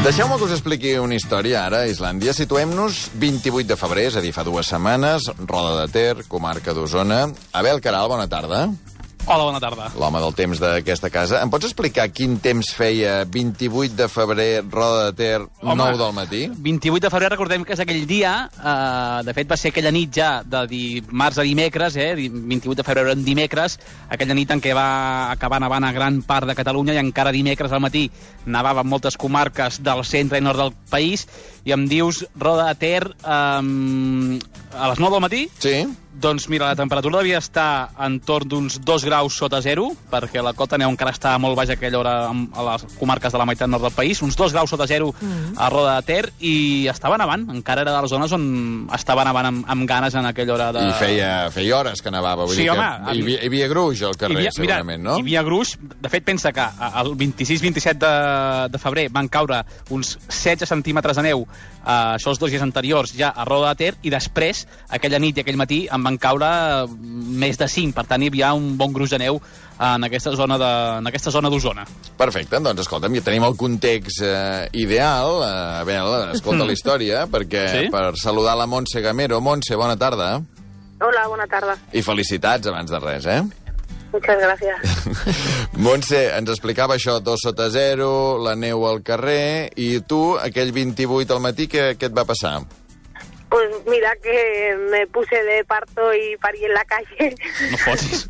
Deixeu-me que us expliqui una història ara a Islàndia. Situem-nos 28 de febrer, és a dir, fa 2 setmanes, Roda de Ter, comarca d'Osona. Abel Caral, bona tarda. Hola, bona tarda. L'home del temps d'aquesta casa. Em pots explicar quin temps feia 28 de febrer, Roda de Ter, 9 del matí? 28 de febrer, recordem que és aquell dia, de fet va ser aquella nit ja de dimarts a dimecres, 28 de febrer en dimecres, aquella nit en què va acabar nevant a gran part de Catalunya i encara dimecres al matí nevava en moltes comarques del centre i nord del país, i em dius Roda de Ter a les 9 del matí? Sí. Doncs mira, la temperatura devia estar entorn d'uns 2 graus sota zero, perquè la cota neu encara estava molt baixa a aquella hora a les comarques de la meitat nord del país, uns 2 graus sota zero a Roda de Ter, i estava nevant, encara era de les zones on estava nevant amb ganes en aquella hora de... I feia hores que nevava, vull dir que hi havia gruix al carrer, segurament, no? Hi havia gruix, de fet pensa que el 26-27 de febrer van caure uns 16 centímetres de neu, això els 2 dies anteriors ja a Roda de Ter, i després, aquella nit i aquell matí, en van caure més de 5, per tant hi havia un bon gruix de neu en aquesta zona d'Osona. Perfecte, doncs escolta'm, ja tenim el context ideal. Abel, escolta la història, perquè Sí? per saludar la Montse Gamero. Montse, bona tarda. Hola, bona tarda. I felicitats abans de res, Muchas gracias. Montse, ens explicava això, 2 sota 0, la neu al carrer, i tu, aquell 28 al matí, què et va passar? Pues mira que me puse de parto y parí en la calle. No fotis.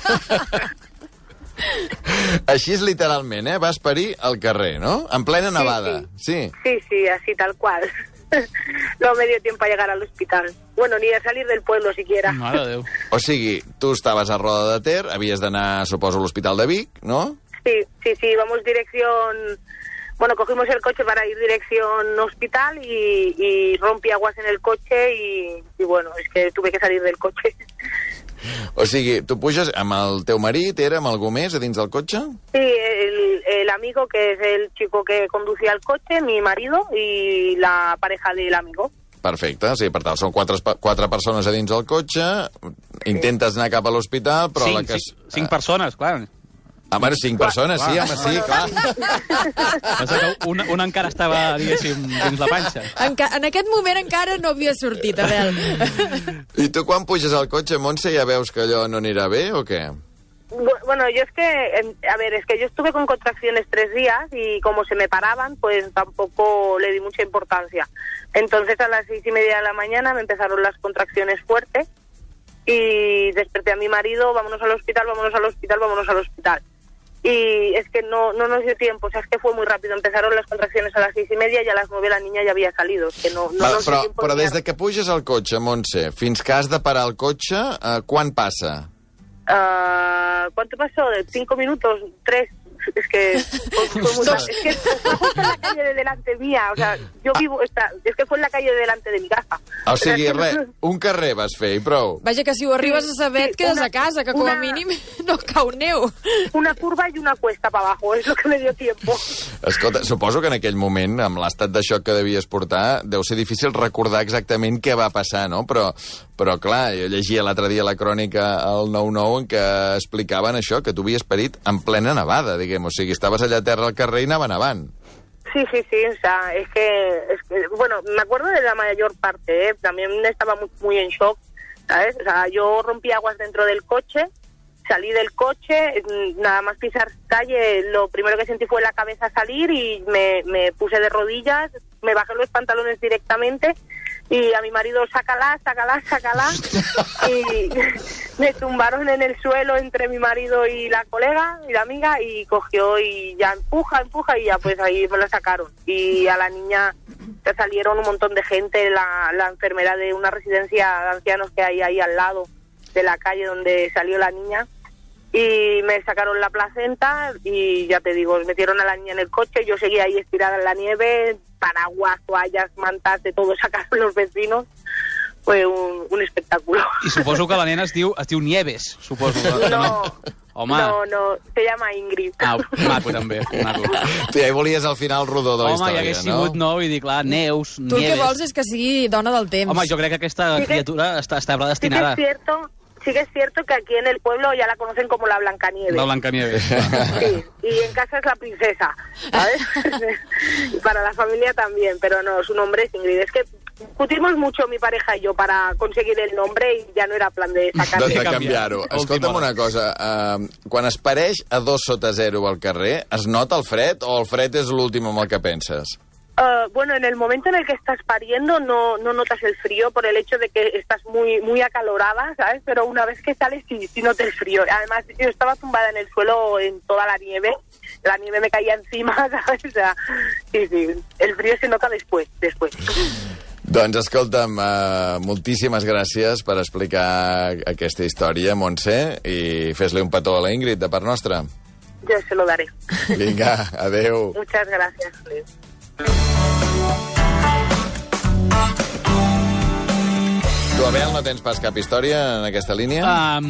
Així és literalment, Vas parir al carrer, no? En plena nevada. Sí. Sí, así tal cual. No me dio tiempo a llegar al hospital. Bueno, ni a salir del pueblo siquiera. Mare de Déu. O sigui, tu estaves a Roda de Ter, havies d'anar, suposo, a l'Hospital de Vic, no? Sí, vamos dirección... Bueno, cogimos el coche para ir dirección hospital y rompí aguas en el coche y bueno, es que tuve que salir del coche. O sigui, tu puges amb el teu marit, amb algú més a dins del cotxe? Sí, el amigo, que es el chico que conducía el coche, mi marido y la pareja del amigo. Perfecte, sí, per tant, són 4 persones a dins del cotxe, intentes anar cap a l'hospital, però... 5 persones, clar. Home, 5 persones, sí, home, sí, clar. Pensa que una encara estava, diguéssim, dins la panxa. En aquest moment encara no havia sortit, Abel. I tu quan puges al cotxe, Montse, ja veus que allò no anirà bé o què? Bueno, yo es que yo estuve con contracciones 3 días y como se me paraban, pues tampoco le di mucha importancia. Entonces a las 6:30 de la mañana me empezaron las contracciones fuertes y desperté a mi marido, vámonos al hospital. Y es que no nos dio tiempo, o sea, es que fue muy rápido. Empezaron las contracciones a las 6:30 y a las 9 la niña ja havia salido. Es que no nos dio tiempo. Però des de que puges al cotxe, Montse, fins que has de parar el cotxe, quan passa? ¿Cuánto pasó? ¿5 minutos? ¿3? Es que fue muy rápido. Es que fue justo en la calle de delante mía, o sea, yo vivo... Es que fue en la calle de delante de mi casa. O sigui, un carrer vas fer i prou. Vaja, que si ho arribes a saber et quedes a casa, que com a mínim no cau neu. Una curva y una cuesta para abajo, es lo que me dio tiempo. Escolta, suposo que en aquell moment, amb l'estat de xoc que devies portar, deu ser difícil recordar exactament què va passar, no? Però clar, jo llegia l'altre dia la crònica al 9-9 en què explicaven això, que tu havies parit en plena nevada, diguem. O sigui, estaves allà a terra al carrer i anava nevant. Sí, o sea, es que bueno, me acuerdo de la mayor parte, también estaba muy en shock, ¿sabes? O sea, yo rompí aguas dentro del coche, salí del coche, nada más pisar calle, lo primero que sentí fue la cabeza salir y me puse de rodillas, me bajé los pantalones directamente y a mi marido, sácala, y me tumbaron en el suelo entre mi marido y la colega y la amiga y cogió y ya empuja y ya pues ahí me la sacaron. Y a la niña se salieron un montón de gente, la enfermera de una residencia de ancianos que hay ahí al lado de la calle donde salió la niña, y me sacaron la placenta y ya te digo, metieron a la niña en el coche, yo seguía ahí estirada en la nieve, paraguas, toallas, mantas, de todo sacaron los vecinos. Fue un espectáculo. I suposo que la nena es diu Nieves, suposo. No, home. No, se llama Ingrid. Maco també, maco. Tu ja hi volies al final rodó de la història, no? Home, ja hagués sigut, no? I dir, clar, Neus, Tu el que Nieves... vols és que sigui dona del temps. Home, jo crec que aquesta criatura està predestinada. Sí que es cierto sí que es cierto que aquí en el pueblo ya la conocen como la Blancanieves. La Blancanieves. Sí, y en casa es la princesa, ¿sabes? Y para la familia también, pero no, su nombre es Ingrid. Es que discutimos mucho mi pareja i jo per aconseguir el nombre i ja no era plan de sacar-lo. De canviar-ho. Escolta'm una cosa, quan es pareix a 2/0 al carrer, es nota el fred o el fred és l'últim amb el que penses? Bueno, en el momento en el que estás pariendo no notas el frío por el hecho de que estás muy acalorada, ¿sabes? Pero una vez que sales sí notas el frío. Además, yo estaba tumbada en el suelo en toda la nieve me caía encima, ¿sabes? O sea, sí, el frío se nota después. Doncs escolta'm, moltíssimes gràcies per explicar aquesta història, Montse, i fes-li un petó a la Ingrid de part nostra. Yo se lo daré. Vinga, adeu. Muchas gracias, Luis. Tu, Abel, no tens pas cap història en aquesta línia?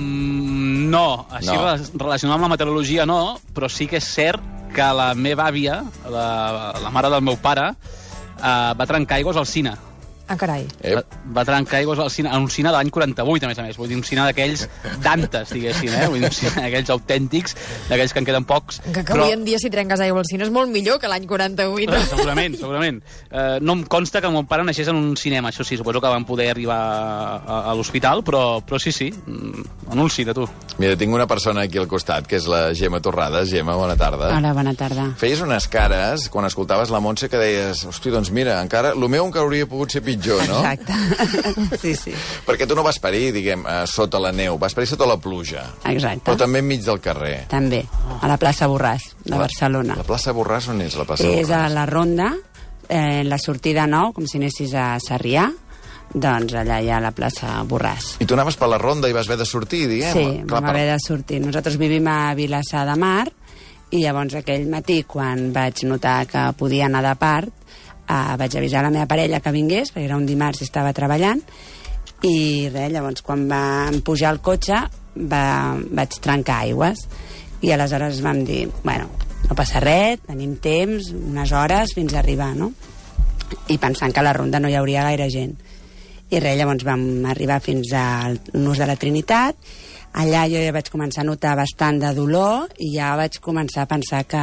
No, així relacionat amb la meteorologia no, però sí que és cert que la meva àvia, la mare del meu pare, va trencar aigües al cine. Ah, carai. Va trencar aigües al cine, en un cine de l'any 48, a més. Vull dir, un cine d'aquells d'antes, diguéssim, Vull dir, un cine d'aquells autèntics, d'aquells que en queden pocs. Que avui en dia, si trenques aigua al cine, és molt millor que l'any 48. Segurament. No em consta que mon pare naixés en un cinema, això sí, suposo que van poder arribar a l'hospital, però sí, en un cine, tu. Mira, tinc una persona aquí al costat, que és la Gemma Torrades. Gemma, bona tarda. Hola, bona tarda. Feies unes cares, quan escoltaves la Montse, que deies, hosti, doncs mira, encara, el meu encara hauria pogut ser pitjor, no? Exacte. Sí. Perquè tu no vas parir, diguem, sota la neu, vas parir sota la pluja. Exacte. Però també enmig del carrer. També, a la plaça Borràs, de Barcelona. La plaça Borràs, on és la plaça Borràs? És a la Ronda, la sortida 9, com si anessis a Sarrià, doncs allà hi ha la plaça Borràs. I tu anaves per la Ronda i vas haver de sortir, diguem? Sí, vam haver de sortir. Nosaltres vivim a Vilassar de Mar, i llavors aquell matí, quan vaig notar que podia anar de part, vaig avisar la meva parella que vingués, perquè era un dimarts i estava treballant, i res, llavors quan vam pujar al cotxe vaig trencar aigües, i aleshores vam dir, bueno, no passa res, tenim temps, unes hores fins a arribar, no? I pensant que a la Ronda no hi hauria gaire gent. I res, llavors vam arribar fins al Nus de la Trinitat. Allà jo ja vaig començar a notar bastant de dolor i ja vaig començar a pensar que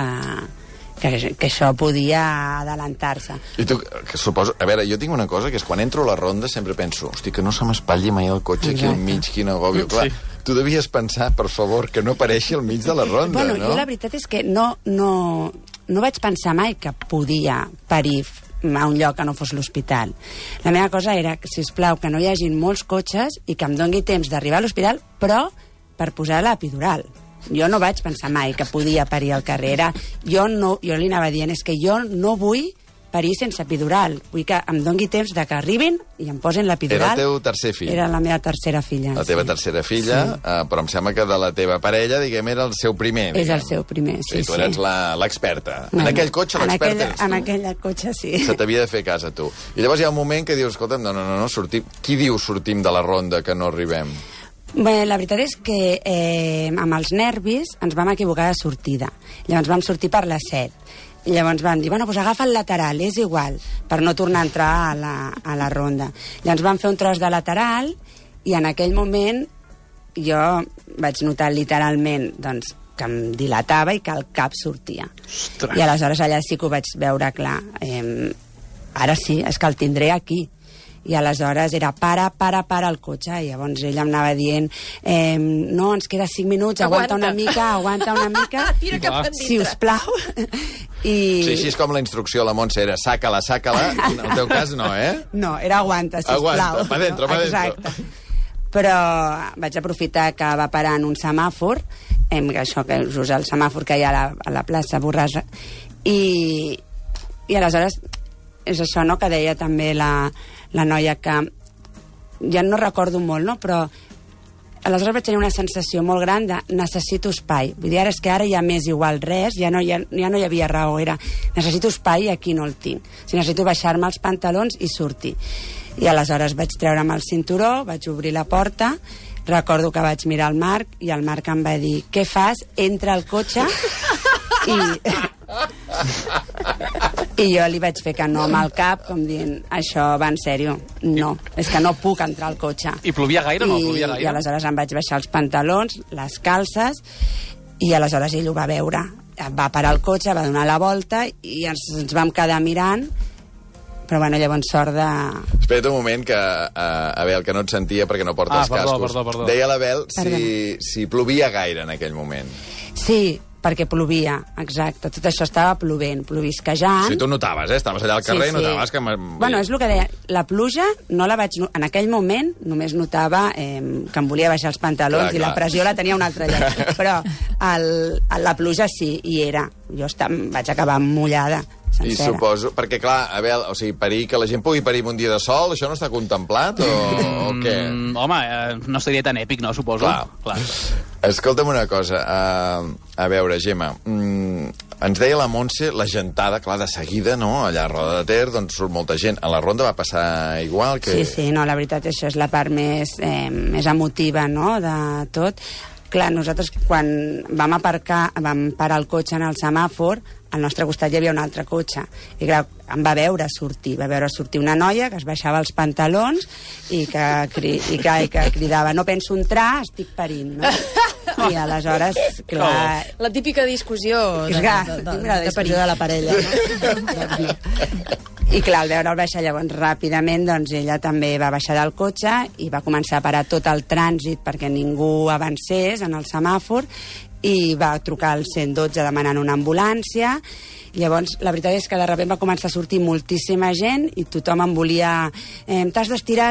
això podia adelantar-se. I tu, que suposo... A veure, jo tinc una cosa, que és quan entro a la Ronda sempre penso, hosti, que no se m'espatlli mai el cotxe aquí al mig, quin agòbio. Clar, tu devies pensar, per favor, que no apareixi al mig de la Ronda, no? Jo la veritat és que no vaig pensar mai que podia parir a un lloc que no fos l'hospital. La meva cosa era, sisplau, que no hi hagin molts cotxes i que em doni temps d'arribar a l'hospital, però per posar l'epidural. Jo no vaig pensar mai que podia parir al carrer. Jo li anava dient, és que jo no vull parir sense epidural. Vull que em doni temps de que arribin i em posin l'epidural. Era el teu tercer fill? Era la meva tercera filla. La teva tercera filla, però em sembla que de la teva parella, diguem, era el seu primer. És el seu primer, sí. I tu eres l'experta. En aquell cotxe l'experta eres tu. En aquell cotxe, sí. Se t'havia de fer cas a tu. I llavors hi ha un moment que dius, escolta'm, no, sortim. Qui diu sortim de la Ronda que no arribem? Bé, la veritat és que amb els nervis ens vam equivocar de sortida. Llavors vam sortir per les 7. I llavors vam dir, bueno, doncs agafa el lateral, és igual, per no tornar a entrar a la Ronda. Llavors vam fer un tros de lateral i en aquell moment jo vaig notar literalment doncs, que em dilatava i que el cap sortia. Ostres. I aleshores allà sí que ho vaig veure clar. Ara sí, és que el tindré aquí. I aleshores era para el cotxe, i llavors ella em anava dient no, ens queda 5 minuts, aguanta una mica tira cap endintre, sisplau. Sí, és com la instrucció a la Montse, era sàcala, en el teu cas no, No, era aguanta, sisplau. Aguanta, pa dentro. Exacte. Però vaig aprofitar que va parar en un semàfor, això que usa el semàfor que hi ha a la plaça Borràs, i aleshores és això, no?, que deia també la noia, que ja no recordo molt, no?, però aleshores vaig tenir una sensació molt gran de necessito espai. Vull dir, és que ara ja m'és igual res, ja no hi havia raó, era necessito espai i aquí no el tinc. Si necessito baixar-me els pantalons i sortir. I aleshores vaig treure'm el cinturó, vaig obrir la porta, recordo que vaig mirar el Marc i el Marc em va dir, què fas? Entra al cotxe i... I jo li vaig fer que no amb el cap, com dient, això va en sèrio, no, és que no puc entrar al cotxe. I plovia gaire o no plovia gaire? I aleshores em vaig baixar els pantalons, les calces, i aleshores ell ho va veure. Va parar el cotxe, va donar la volta i ens vam quedar mirant, però bueno, llavors sort de... Espera't un moment, que Abel, que no et sentia perquè no porta els cascos. Perdó. Deia l'Abel si plovia gaire en aquell moment. Sí, perquè plovia, exacte. Tot això estava plovisquejant. Sí, tu notaves, estaves allà al carrer i notaves que... Bueno, és el que deia, la pluja no la vaig... En aquell moment només notava que em volia baixar els pantalons i la pressió la tenia un altre lloc. Però la pluja sí, hi era. Jo vaig acabar mullada. Sencera. I suposo... Perquè, clar, Abel, o sigui, que la gent pugui parir un dia de sol, això no està contemplat o què? Home, no seria tan èpic, no, suposo. Clar. Escolta'm una cosa. A veure, Gemma, ens deia la Montse, la gentada, clar, de seguida, no?, allà a Roda de Ter, doncs surt molta gent. A la ronda va passar igual que... Sí, no, la veritat, això és la part més emotiva, no?, de tot. Clar, nosaltres quan vam parar el cotxe en el semàfor, al nostre costat hi havia un altre cotxe. I clar, em va veure sortir una noia que es baixava els pantalons i que cridava, no penso entrar, estic parint, no? I aleshores, clar... La típica discussió de discussió de la parella, no? I clar, al veure'l baixar llavors ràpidament, doncs ella també va baixar del cotxe i va començar a parar tot el trànsit perquè ningú avancés en el semàfor i va trucar al 112 demanant una ambulància. Llavors, la veritat és que de sobte va començar a sortir moltíssima gent i tothom em volia... T'has d'estirar,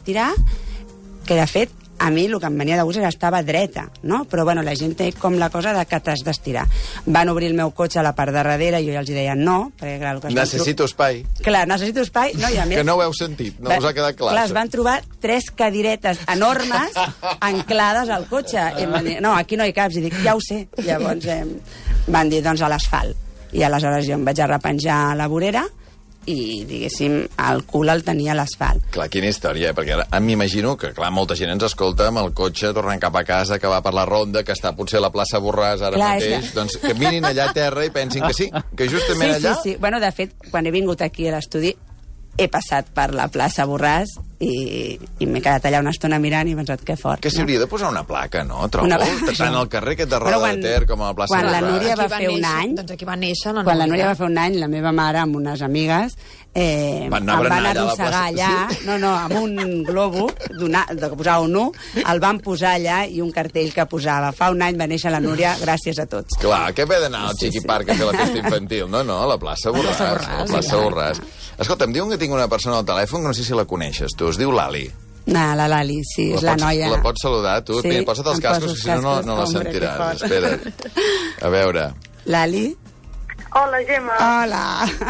que de fet a mi el que em venia de gust era estava dreta, no? Però bueno, la gent té com la cosa de que t'has d'estirar. Van obrir el meu cotxe a la part de darrere i jo ja els deia no, perquè clar... Necessito espai. Clar, necessito espai, no, i a més... Que no ho heu sentit, no us ha quedat clar. Clar, es van trobar 3 cadiretes enormes anclades al cotxe. I em van dir, no, aquí no hi caps. I dic, ja ho sé. Llavors van dir, doncs a l'asfalt. I aleshores jo em vaig arrepenjar a la vorera i, diguéssim, el cul el tenia a l'asfalt. Clar, quina història, perquè ara m'imagino que, clar, molta gent ens escolta amb el cotxe tornant cap a casa, que va per la ronda, que està potser a la plaça Borràs ara mateix, doncs que mirin allà a terra i pensin que sí, que justament allà... Sí. Bueno, de fet, quan he vingut aquí a l'estudi, he passat per la plaça Borràs i m'he quedat allà una estona mirant i he pensat que fort. Que s'hauria de posar una placa, no? Trobo, tant al carrer aquest de Roda de Ter com a la plaça Borràs. Quan la Núria va fer un any... Doncs aquí va néixer la Núria. Quan la Núria va fer un any, la meva mare amb unes amigues em van arrossegar allà, amb un globo que posava un 1, el van posar allà i un cartell que posava fa un any va néixer la Núria, gràcies a tots. Clar, que ve d'anar al Chiqui Park a fer la festa infantil. No, a la plaça Borràs. La plaça Borràs. Escolta, em diuen que tinc una persona al telèfon que no sé si la coneixes, tu. Es diu Lali. La Lali, sí, és la noia. La pots saludar, tu? Sí, mira, posa't els cascos, que si no la sentiràs. Espera't. A veure. Lali? Hola, Gemma. Hola.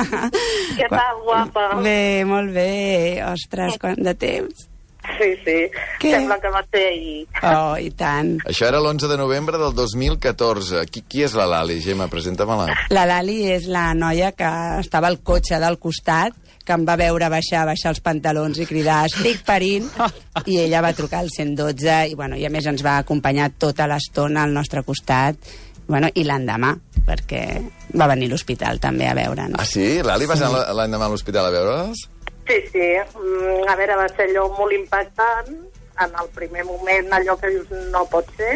Què tal, guapa? Bé, molt bé. Ostres, quant de temps. Sí. Què? Sembla que va ser ahir. Oh, i tant. Això era l'11 de novembre del 2014. Qui és la Lali, Gemma? Presenta-me-la. La Lali és la noia que estava al cotxe del costat, que em va veure baixar els pantalons i cridar estic parint, i ella va trucar al 112 i a més ens va acompanyar tota l'estona al nostre costat, i l'endemà, perquè va venir a l'hospital també a veure'ns. Ah, sí? Lali va anar l'endemà a l'hospital a veure'ls? Sí. A veure, va ser allò molt impactant. En el primer moment allò que dius no pot ser.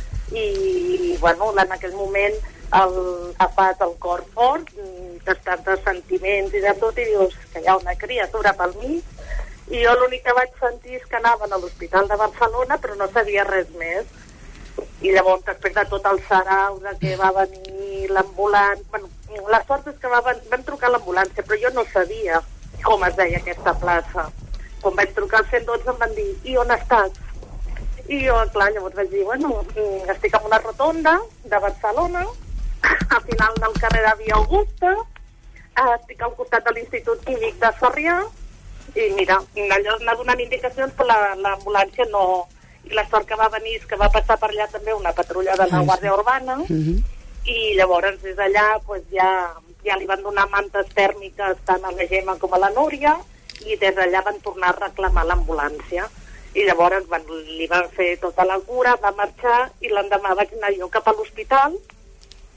I, en aquell moment agafat el cor fort, tastant de sentiments i de tot, i dius que hi ha una criatura pel mig. I jo l'únic que vaig sentir és que anaven a l'Hospital de Barcelona, però no sabia res més. I llavors, després de tot el sarau, de que va venir l'ambulància... la sort és que vam trucar a l'ambulància, però jo no sabia com es deia aquesta plaça. Quan vaig trucar al 112 em van dir, i on estàs? I jo, clar, llavors vaig dir, estic en una rotonda de Barcelona, al final del carrer de Via Augusta, estic al costat de l'Institut Químic de Sarrià, i mira, allò anar donant indicacions, però l'ambulància no... I la sort que va venir és que va passar per allà també una patrulla de la Guàrdia Urbana, i llavors des d'allà ja li van donar mantes tèrmiques tant a la Gemma com a la Núria, i des d'allà van tornar a reclamar l'ambulància. I llavors li van fer tota la cura, va marxar, i l'endemà vaig anar jo cap a l'hospital,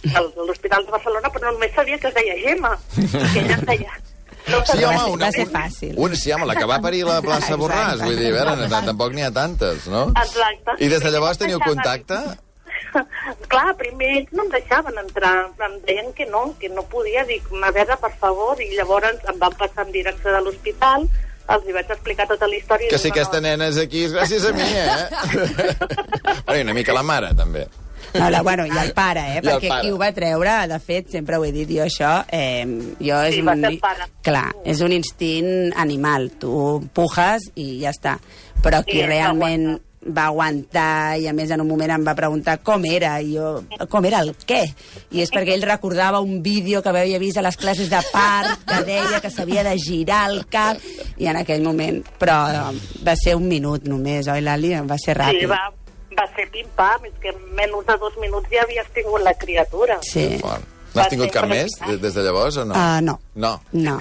de l'Hospital de Barcelona, però només sabia que es deia Gemma, que ella es deia... No Sí, home, va ser fàcil. Sí, home, la que va parir la plaça Borràs, vull dir, a veure, tampoc n'hi ha tantes, no? Exacte. I des de llavors teniu contacte? Clar, primer ells no em deixaven entrar, em deien que no podia, dic, a veure, per favor, i llavors em van passar en direcció de l'hospital, els hi vaig explicar tota la història... Que si aquesta nena és aquí és gràcies a mi, Bueno, i una mica la mare, també. No, i el pare, perquè pare. qui ho va treure, de fet, sempre ho he dit jo això, Sí, va ser el pare. Clar, és un instint animal, tu pujes i ja està. Però qui realment va aguantar i a més en un moment em va preguntar com era, i jo, com era el què? I és perquè ell recordava un vídeo que havia vist a les classes de part que deia que s'havia de girar el cap, i en aquell moment, però va ser un minut només, oi Lali? Va ser ràpid. Sí, va ser pim-pam, és que en menys de 2 minuts ja havies tingut la criatura. Sí. N'has tingut cap més des de llavors o no? No. No.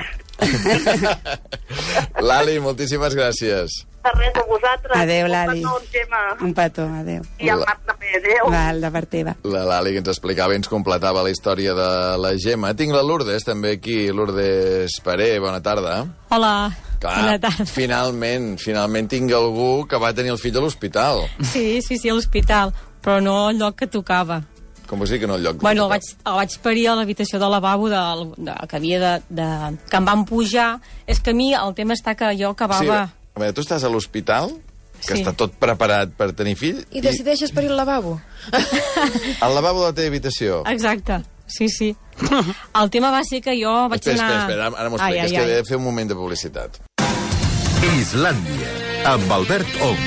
Lali, moltíssimes gràcies. De res, a vosaltres. Adéu, Lali. Un petó, Gemma. Un petó, adéu. I el Marc també, adéu. Val, de part teva. La Lali que ens explicava i ens completava la història de la Gemma. Tinc la Lourdes també aquí. Lourdes Paré, bona tarda. Hola, Clar, bona tarda. finalment tinc algú que va tenir el fill a l'hospital. Sí, a l'hospital, però no al lloc que tocava. Com vols dir que no al lloc? Bueno, el vaig parir a l'habitació del lavabo que havia que em van pujar. És que a mi el tema està que jo acabava... Sí, a veure, tu estàs a l'hospital, que Sí. està tot preparat per tenir fill, I decideixes per ir al lavabo. al lavabo de la teva habitació. Exacte, sí. El tema va ser que jo vaig anar... Espera, ara m'ho expliques, que he de fer un moment de publicitat. Islàndia, amb Albert Ong.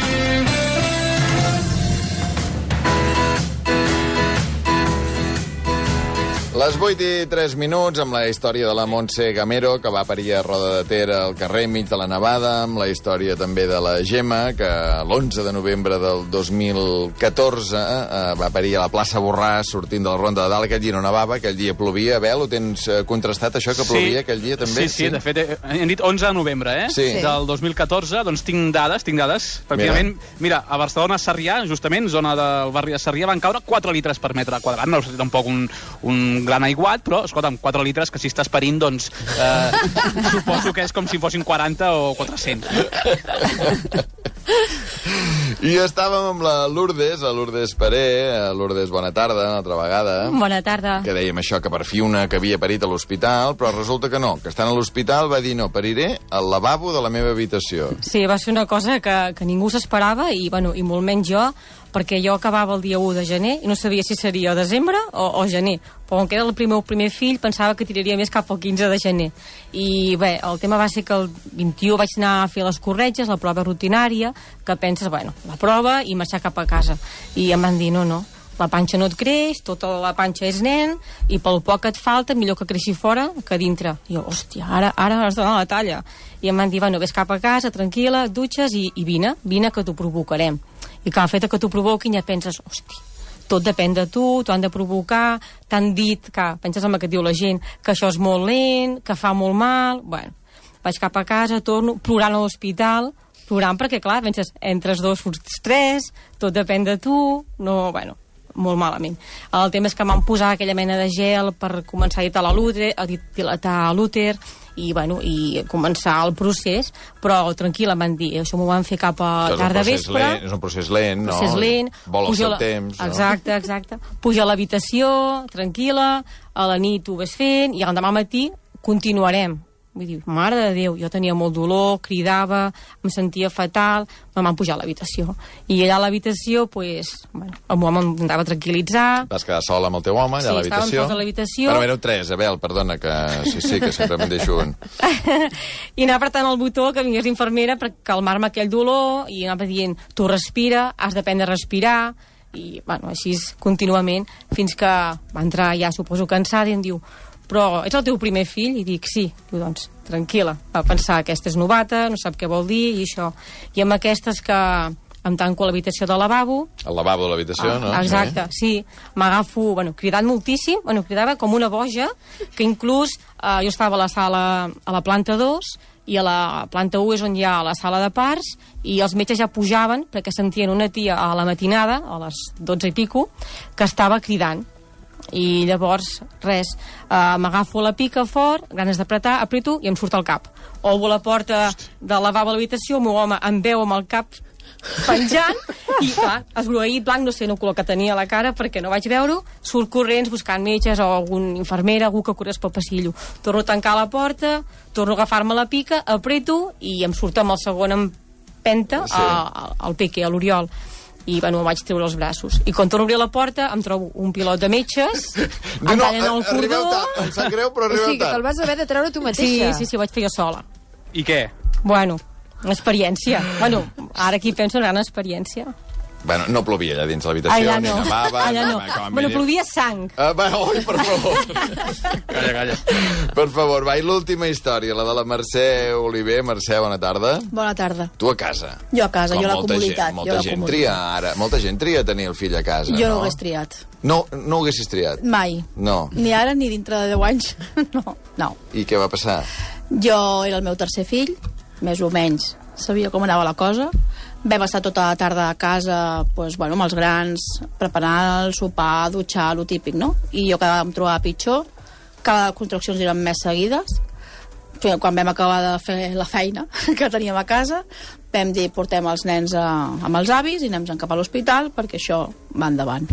Les 8 i 3 minuts amb la història de la Montse Gamero, que va parir a Roda de Ter al carrer enmig de la nevada, amb la història també de la Gemma, que l'11 de novembre del 2014 va parir a la plaça Borràs, sortint de la Ronda de Dalt. Aquell dia no nevava, aquell dia plovia. Abel, ho tens contrastat, això, que plovia aquell dia també? Sí, de fet, hem dit 11 de novembre, Sí. Del 2014, doncs tinc dades. Pràcticament, mira, a Barcelona, Sarrià, justament, zona del barri de Sarrià, van caure 4 litres per metre quadrat. No és tampoc un gran aiguat, però, escolta'm, 4 litres que si estàs parint, doncs, suposo que és com si fossin 40 o 400. I estàvem amb la Lourdes Paré. Lourdes, bona tarda, una altra vegada. Bona tarda. Que dèiem això, que per fi una que havia parit a l'hospital, però resulta que no, que estant a l'hospital va dir no, pariré al lavabo de la meva habitació. Sí, va ser una cosa que ningú s'esperava i molt menys jo, perquè jo acabava el dia 1 de gener i no sabia si seria o desembre o gener. Però com que era el primer fill, pensava que tiraria més cap al 15 de gener. I bé, el tema va ser que el 21 vaig anar a fer les corretges, la prova rutinària, que penses, bueno, la prova i marxar cap a casa. I em van dir, no, la panxa no et creix, tota la panxa és nen, i pel poc que et falta, millor que creixi fora que dintre. I jo, hòstia, ara has de donar la talla. I em van dir, bueno, vés cap a casa, tranquil·la, et dutxes i vine que t'ho provocarem. I clar, el fet que t'ho provoquin ja penses, hòstia, tot depèn de tu, t'ho han de provocar, t'han dit, que penses en el que et diu la gent, que això és molt lent, que fa molt mal... Bueno, vaig cap a casa, torno, plorant a l'hospital, plorant perquè, clar, penses, entres 2, surts 3, tot depèn de tu, no, bueno, molt malament. El tema és que m'han posat aquella mena de gel per començar a dilatar l'úter, i, bueno, i començar el procés, però tranquil·la, em van dir, això m'ho van fer cap a tarda vespre. És un procés lent, no? Procés lent. Vol el seu temps, no? Exacte. Puja a l'habitació, tranquil·la, a la nit ho ves fent, i l'endemà al matí continuarem. Vull dir, mare de Déu, jo tenia molt dolor, cridava, em sentia fatal, me van pujar a l'habitació. I allà a l'habitació, pues, bueno, el meu home em andava a tranquil·litzar. Vas quedar sola amb el teu home allà a l'habitació? Sí, estàvem sols a l'habitació. Però éreu 3, Abel, perdona, que sí, que sempre me'n deixo un. I anava apretant el botó que vingués l'infermera per calmar-me aquell dolor, i anava dient, tu respira, has d'aprendre a respirar, i, bueno, així contínuament, fins que va entrar ja, suposo, cansada, i em diu, però ets el teu primer fill? I dic, sí. Diu, doncs, tranquil·la. Va pensar, aquesta és novata, no sap què vol dir, i això. I amb aquestes que em tanco a l'habitació del lavabo. El lavabo de l'habitació, no? Exacte, sí. M'agafo, cridant moltíssim, cridava com una boja, que inclús jo estava a la sala, a la planta 2, i a la planta 1 és on hi ha la sala de parts, i els metges ja pujaven, perquè sentien una tia a la matinada, a les 12 i pico, que estava cridant. I llavors, res, m'agafo la pica fort, ganes d'apretar, aprieto i em surt el cap. Obro la porta del lavabo a l'habitació, el meu home em veu amb el cap penjant i, clar, esgrogueït blanc, no sé, no el color que tenia a la cara perquè no vaig veure-ho, surt corrents buscant metges o algun infermera, algú que corres pel passillo. Torno a tancar la porta, torno a agafar-me la pica, aprieto i em surt amb el segon empenta al Peque, a l'Oriol. I, bueno, em vaig treure els braços. I quan torno a obrir la porta em trobo un pilot de metges, em tallen el cordó... Em sap greu, però arribeu O sigui, que te'l vas haver de treure tu mateixa. Sí, ho vaig fer jo sola. I què? Bueno, una experiència. Bueno, ara aquí penso una gran experiència. Bueno, no plovia allà dins l'habitació, Allà no. ni nevava... Allà no. Bueno, plovia sang. Oi, per favor. Calla. Per favor, va, i l'última història, la de la Mercè Oliver. Mercè, bona tarda. Bona tarda. Tu a casa. Jo a casa, Com jo a la molta comunitat. Gent, molta gent tria ara, molta gent tria tenir el fill a casa, Jo no no? ho hagués triat. No ho haguessis triat? Mai. No. Ni ara ni dintre de 10 anys. No. I què va passar? Jo era el meu tercer fill, més o menys sabia com anava la cosa. Vam estar tota la tarda a casa, doncs, bueno, amb els grans, preparant el sopar, dutxar, lo típic, no? I jo cada vegada em trobava pitjor, cada contraccions eren més seguides. Quan vam acabar de fer la feina que teníem a casa, vam dir, portem els nens amb els avis i anem cap a l'hospital perquè això va endavant.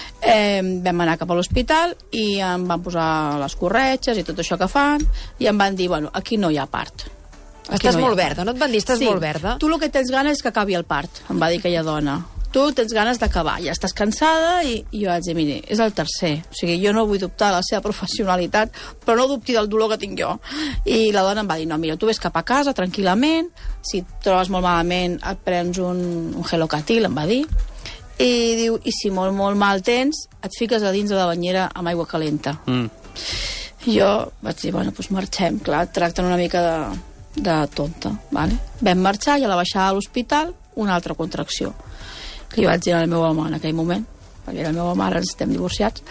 Vam anar cap a l'hospital i em van posar les corretges i tot això que fan i em van dir, bueno, aquí no hi ha part. Estàs molt verda, no et van dir estàs molt verda? Tu el que tens ganes és que acabi el part, em va dir aquella dona. Tu tens ganes d'acabar, ja estàs cansada i jo vaig dir, miri, és el tercer. O sigui, jo no vull dubtar de la seva professionalitat, però no dubti del dolor que tinc jo. I la dona em va dir, no, mira, tu ves cap a casa tranquil·lament, si et trobes molt malament et prens un Gelocatil, em va dir, i diu, i si molt, molt mal tens, et fiques a dins de la banyera amb aigua calenta. Jo vaig dir, bueno, doncs marxem, clar, et tracten una mica de tonta, vale? Vam marxar i a la baixada a l'hospital una altra contracció. Li vaig dir al meu home en aquell moment, perquè era el meu home, ara ens estem divorciats,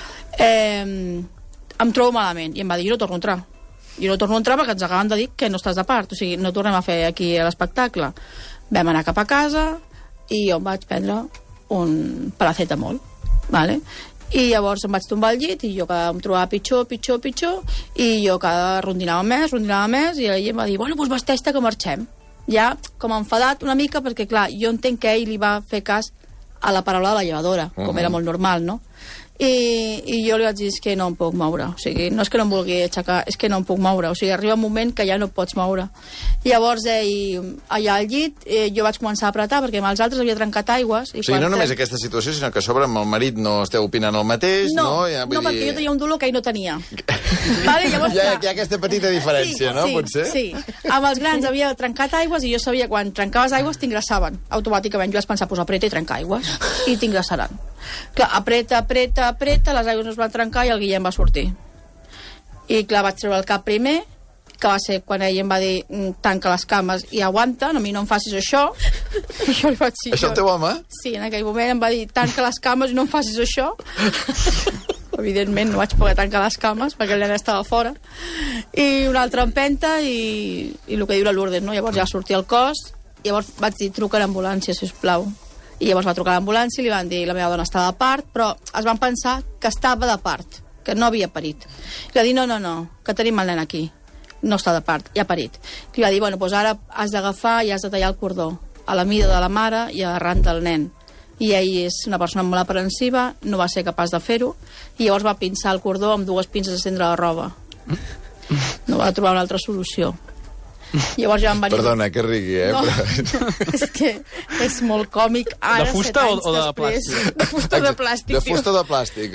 em trobo malament, i em va dir, jo no torno a entrar. Jo no torno a entrar perquè ens acaben de dir que no estàs de part, o sigui, no tornem a fer aquí l'espectacle. Vam anar cap a casa i jo em vaig prendre un paracetamol, vale? I llavors em vaig tombar al llit i jo cada em trobava pitjor, i jo cada rondinava més i ell em va dir, bueno, doncs vesteix-te que marxem. Ja com enfadat una mica perquè, clar, jo entenc que ell li va fer cas a la paraula de la llevadora, com era molt normal, no? I jo li vaig dir, és que no em puc moure, o sigui, no és que no em vulgui aixecar, és que no em puc moure, o sigui, arriba un moment que ja no pots moure. Llavors, allà al llit, jo vaig començar a apretar, perquè amb els altres havia trencat aigües. O sigui, no només aquesta situació, sinó que a sobre amb el marit no esteu opinant el mateix, no? Ja, no, perquè jo tenia un dolor que ell no tenia. Vale, llavors, hi ha aquesta petita diferència, no? Potser? Sí, amb els grans havia trencat aigües i jo sabia que quan trencaves aigües t'ingressaven automàticament. Jo vaig pensar, doncs apreta i trenca aigües i t'ingressaran. Clar, apreta, les aigües no es van trencar i el Guillem va sortir. I clar, vaig treure el cap primer, que va ser quan ell em va dir tanca les cames i aguanta, a mi no em facis això. I jo li vaig dir... Això el teu home? Sí, en aquell moment em va dir tanca les cames i no em facis això. Evidentment no vaig poder tancar les cames perquè el nen estava fora. I una altra empenta i el que diu la Lourdes, no? Llavors ja sortia el cos, llavors vaig dir truca a l'ambulància, sisplau. I llavors va trucar a l'ambulància i li van dir la meva dona estava de part, però es van pensar que estava de part, que no havia parit. I va dir no, que tenim el nen aquí. No està de part, ja ha parit. I va dir, bueno, doncs ara has d'agafar i has de tallar el cordó a la mida de la mare i arran del nen. I ell és una persona molt aprensiva, no va ser capaç de fer-ho, i llavors va pinçar el cordó amb 2 pinces de cendre la roba. No va trobar una altra solució. Llavors ja em van... Perdona, que rigui, No, és que és molt còmic ara, de fusta 7 anys o de després. plàstic? De fusta o de plàstic? De fusta o de plàstic?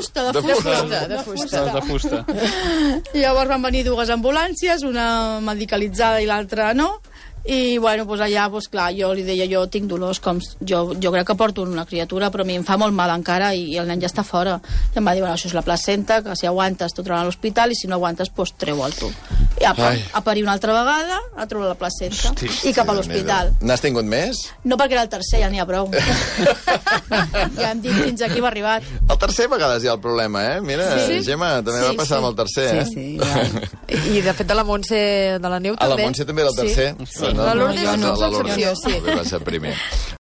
De fusta. Llavors van venir 2 ambulàncies, una medicalitzada i l'altra no, i bueno, doncs allà, doncs clar, jo li deia, jo tinc dolors, com jo crec que porto una criatura, però a mi em fa molt mal encara i el nen ja està fora. I em va dir, bueno, això és la placenta, que si aguantes t'ho trauran a l'hospital i si no aguantes, doncs treu-el tu. I a parir una altra vegada, a treure la placenta. Hosti, i cap a l'hospital. N'has tingut més? No, perquè era el tercer, ja n'hi ha prou. Ja hem dit, fins aquí hem arribat. El tercer a vegades hi ha el problema, eh? Mira, sí. Gemma, també va passar amb el tercer, eh? Sí, ja. I de fet de la Montse de la Neu també. A la Montse també era el tercer. Sí. La Lourdes és una excepció, sí. Va ser el primer.